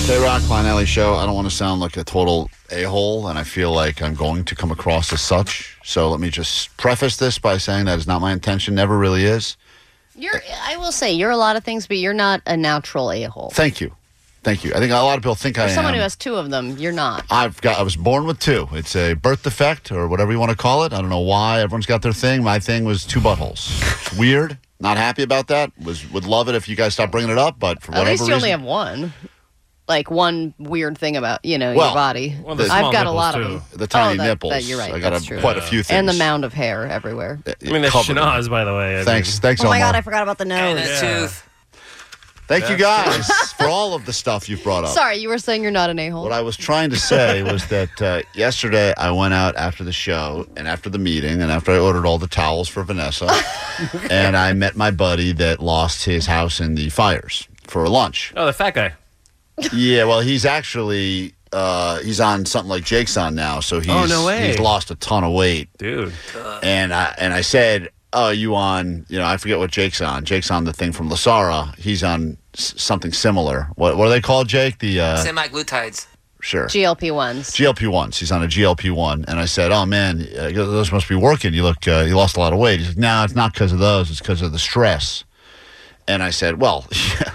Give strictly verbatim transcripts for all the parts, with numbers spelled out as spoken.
K-Rock, Klein Alley Show. I don't want to sound like a total a-hole, and I feel like I'm going to come across as such. So let me just preface this by saying that is not my intention, never really is. You're, I will say, you're a lot of things, but you're not a natural a-hole. Thank you. Thank you. I think a lot of people think For I am. someone who has two of them, you're not. I've got. I was born with two. It's a birth defect or whatever you want to call it. I don't know why. Everyone's got their thing. My thing was two buttholes. It's weird. Not happy about that. Was Would love it if you guys stopped bringing it up, but for At whatever least you reason. only have one. Like one weird thing about, you know, Well, your body. well, the I've small got a nipples, lot too. of them. The tiny oh, that, nipples. That, you're right. I got That's a, true. quite a few things. And the mound of hair everywhere. I mean, that's Covered. schnoz, by the way. I Thanks. mean. Thanks, Oh my Omar. God, I forgot about the nose. And a tooth. Thank you guys for all of the stuff you've brought up. Sorry, you were saying you're not an a-hole. What I was trying to say was that uh, yesterday I went out after the show and after the meeting and after I ordered all the towels for Vanessa and I met my buddy that lost his house in the fires for lunch. Oh, the fat guy. Yeah, well, he's actually uh, he's on something like Jake's on now, so he's Oh, no way. he's lost a ton of weight. Dude. And I and I said, "Oh, you on? You know, I forget what Jake's on. Jake's on the thing from Lasara. He's on s- something similar. What what are they called, Jake? The uh, Semi-glutides. sure G L P ones. G L P ones. He's on a G L P one. And I said, "Oh man, uh, those must be working. You look, uh, you lost a lot of weight." He's like, "No, it's not because of those. It's because of the stress." And I said, "Well."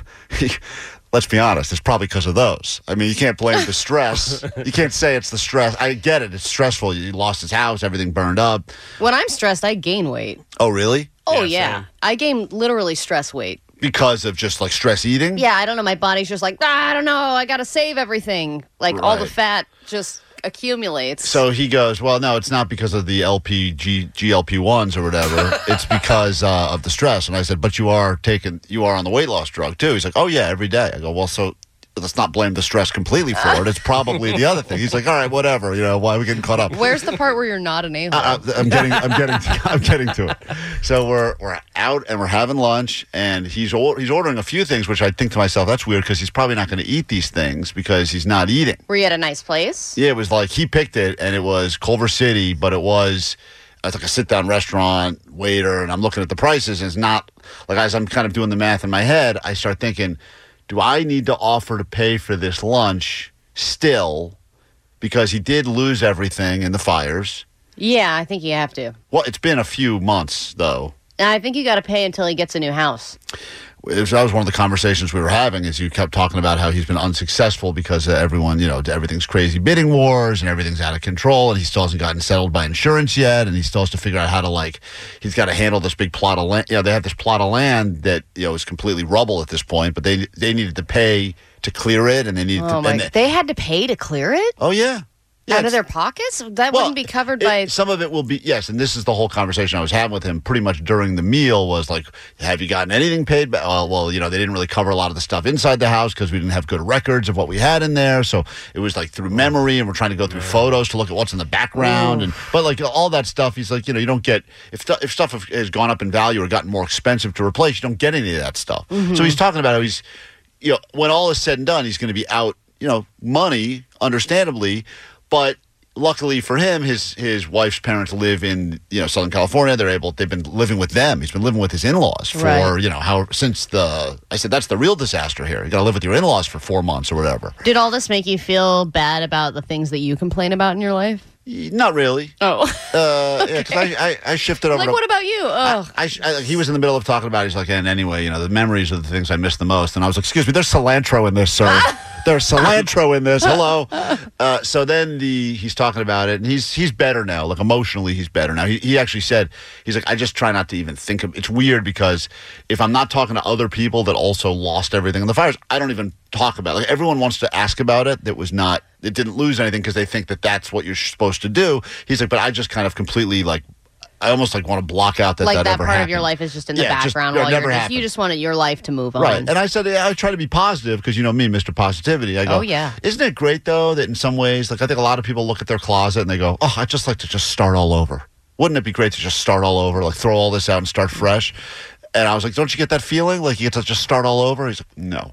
Let's be honest, it's probably because of those. I mean, you can't blame the stress. You can't say it's the stress. I get it. It's stressful. You lost his house. Everything burned up. When I'm stressed, I gain weight. Oh, really? Oh, Yeah, yeah. same. I gain literally stress weight. Because of just like stress eating? Yeah, I don't know. My body's just like, ah, I don't know. I got to save everything. Like all the Right. fat just accumulates. So he goes, well, no, it's not because of the L P G, G L P ones or whatever. It's because uh, of the stress. And I said, but you are taking, you are on the weight loss drug too. He's like, oh yeah, every day. I go, well, so let's not blame the stress completely for it. It's probably the other thing. He's like, all right, whatever. You know, why are we getting caught up? Where's the part where you're not an a-hole? I, I- I'm getting, I'm getting, to, I'm getting to it. So we're we're out and we're having lunch, and he's or, he's ordering a few things, which I think to myself, that's weird because he's probably not going to eat these things because he's not eating. Were you at a nice place? Yeah, it was like he picked it, and it was Culver City, but it was it's like a sit-down restaurant waiter, and I'm looking at the prices, and it's not like as I'm kind of doing the math in my head, I start thinking, do I need to offer to pay for this lunch still because he did lose everything in the fires? Yeah, I think you have to. Well, it's been a few months though. And I think you got to pay until he gets a new house. It was, that was one of the conversations we were having is you kept talking about how he's been unsuccessful because uh, everyone, you know, everything's crazy bidding wars and everything's out of control and he still hasn't gotten settled by insurance yet and he still has to figure out how to, like, he's got to handle this big plot of land. You know, they have this plot of land that, you know, is completely rubble at this point, but they they needed to pay to clear it and they needed Oh, to. my. And they, They had to pay to clear it? oh, yeah. Yeah, Out of it's- their pockets? That Well, wouldn't be covered it- by... some of it will be, yes, and this is the whole conversation I was having with him pretty much during the meal was like, have you gotten anything paid back? Well, well, you know, they didn't really cover a lot of the stuff inside the house because we didn't have good records of what we had in there. So it was like through memory and we're trying to go through photos to look at what's in the background. and But like all that stuff, he's like, you know, you don't get, if, stu- if stuff has gone up in value or gotten more expensive to replace, you don't get any of that stuff. So he's talking about how he's, you know, when all is said and done, he's going to be out, you know, money, understandably, but luckily for him, his his wife's parents live in you know Southern California. They're able. They've been living with them. He's been living with his in-laws for Right. you know how since the. I said that's the real disaster here. You got to live with your in-laws for four months or whatever. Did all this make you feel bad about the things that you complain about in your life? Not really. Oh. Uh, yeah, because I, I I shifted over. Like, to, what about you? Oh. I, I, he was in the middle of talking about it. He's like, and anyway, you know, the memories are the things I miss the most. And I was like, excuse me, there's cilantro in this, sir. There's cilantro in this. Hello. Uh, so then the he's talking about it, and he's he's better now. Like emotionally, he's better now. He he actually said he's like, I just try not to even think of. It's weird because if I'm not talking to other people that also lost everything in the fires, I don't even talk about it. Like everyone wants to ask about it. That was not. It didn't lose anything because they think that that's what you're supposed to do. He's like, but I just kind of completely like. I almost like want to block out that like that, that ever part happened. of your life is just in the Yeah, just- background it while never you're just, happened. you just wanted your life to move on. Right. And I said, yeah, I try to be positive because you know me, Mister Positivity. I go, Oh, yeah. Isn't it great, though, that in some ways, like I think a lot of people look at their closet and they go, oh, I'd just like to just start all over. Wouldn't it be great to just start all over, like throw all this out and start fresh? And I was like, don't you get that feeling? Like you get to just start all over? He's like, no.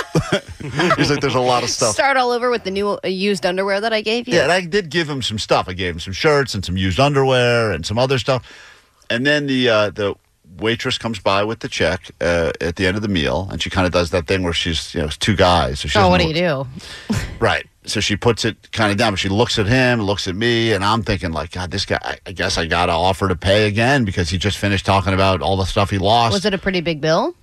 He's like, there's a lot of stuff. Start all over with the new uh, used underwear that I gave you? Yeah, and I did give him some stuff. I gave him some shirts and some used underwear and some other stuff. And then the uh, the waitress comes by with the check uh, at the end of the meal, and she kind of does that thing where she's, you know, it's two guys. So she Oh, doesn't what do know you do? Right. So she puts it kind of down, but she looks at him, looks at me, and I'm thinking, like, God, this guy, I, I guess I got to offer to pay again because he just finished talking about all the stuff he lost. Was it a pretty big bill?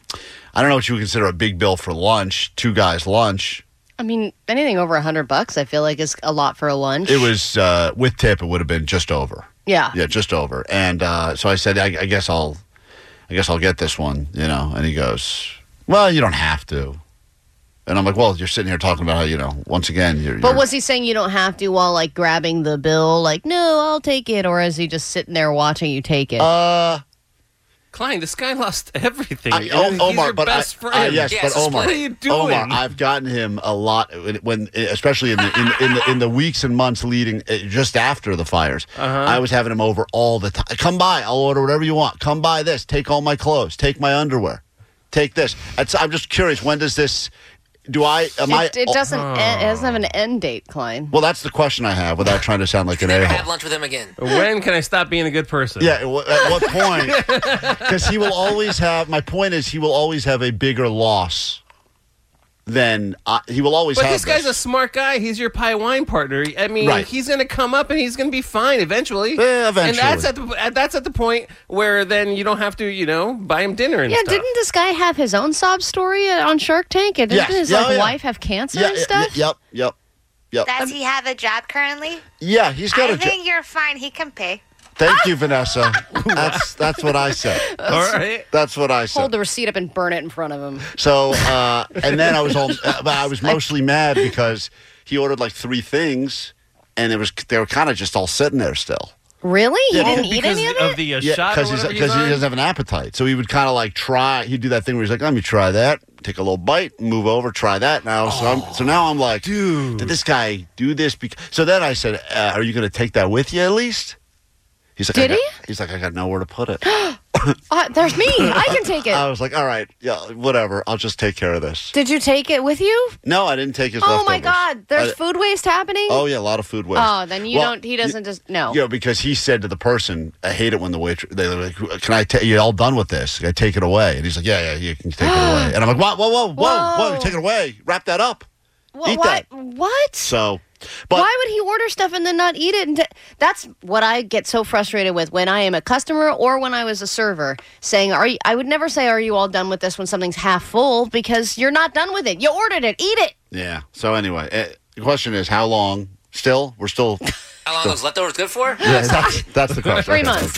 I don't know what you would consider a big bill for lunch, two guys' lunch. I mean, anything over a hundred bucks, I feel like is a lot for a lunch. It was, uh, with tip, it would have been just over. Yeah. Yeah, just over. And uh, so I said, I, I guess I'll, I guess I'll get this one, you know. And he goes, well, you don't have to. And I'm like, well, you're sitting here talking about how, you know, once again, you're. But you're, was he saying you don't have to while like grabbing the bill? Like, no, I'll take it, or is he just sitting there watching you take it? Uh, Klein, this guy lost everything. I, oh, He's Omar, your but best I, friend. uh, yes, Yes, but Omar, what are you doing? Omar, I've gotten him a lot when, especially in the in, in the in the weeks and months leading uh, just after the fires. Uh-huh. I was having him over all the time. Come by, I'll order whatever you want. Come buy this. Take all my clothes. Take my underwear. Take this. It's, I'm just curious. When does this? Do I? Am I? it, it doesn't. Oh. End, it doesn't have an end date, Klein. Well, that's the question I have, without trying to sound like an Never a-hole. have lunch with him again. When can I stop being a good person? Yeah, w- at what point? Because he will always have. My point is, he will always have a bigger loss than I, he will always But have. this guy's a smart guy. He's your pie wine partner. I mean, Right. he's going to come up and he's going to be fine eventually. Eh, eventually. And that's at the that's at the point where then you don't have to, you know, buy him dinner and Yeah, stuff. didn't this guy have his own sob story on Shark Tank? And didn't Yes. his Yeah, like oh, yeah. wife have cancer yeah, and yeah, stuff? Yep, yep, yep. Does he have a job currently? Yeah, he's got I a. Jo- think you're fine. He can pay. Thank you, Vanessa. That's that's what I said. All right. That's what I said. Hold the receipt up and burn it in front of him. So, uh, and then I was all, uh, but I was mostly mad because he ordered like three things, and it was they were kind of just all sitting there still. Really? He Yeah. didn't Oh, eat because any of of it? the uh, Yeah, shot or because whatever he's because he on? doesn't have an appetite. So he would kind of like try. He'd do that thing where he's like, "Let me try that." Take a little bite, move over, try that. Now, so, I'm, so now I'm like, Dude. did this guy do this? Because so then I said, uh, "Are you going to take that with you at least?" He's like, Did I got, he? He's like, "I got nowhere to put it." Uh, there's me. I can take it. I was like, "All right, yeah, whatever. I'll just take care of this." Did you take it with you? No, I didn't take his Oh leftovers. my God! There's I- food waste happening. Oh yeah, a lot of food waste. Oh, then you Well, don't. He doesn't just no. Yeah, because he said to the person, "I hate it when the waitress they were like, can I take you all done with this? Can I take it away?" And he's like, "Yeah, yeah, you can take it away." And I'm like, "Whoa, whoa, whoa, whoa, whoa! Whoa. Take it away! Wrap that up." Wha- Eat what? that. What? So, but Why would he order stuff and then not eat it? And t- that's what I get so frustrated with when I am a customer or when I was a server. Saying, "Are you?" I would never say, "Are you all done with this?" when something's half full because you're not done with it. You ordered it. Eat it. yeah. So anyway, eh, the question is, how long? Still, we're still. How long are those leftovers good for? Yeah, that's, that's the question. Three Okay. months.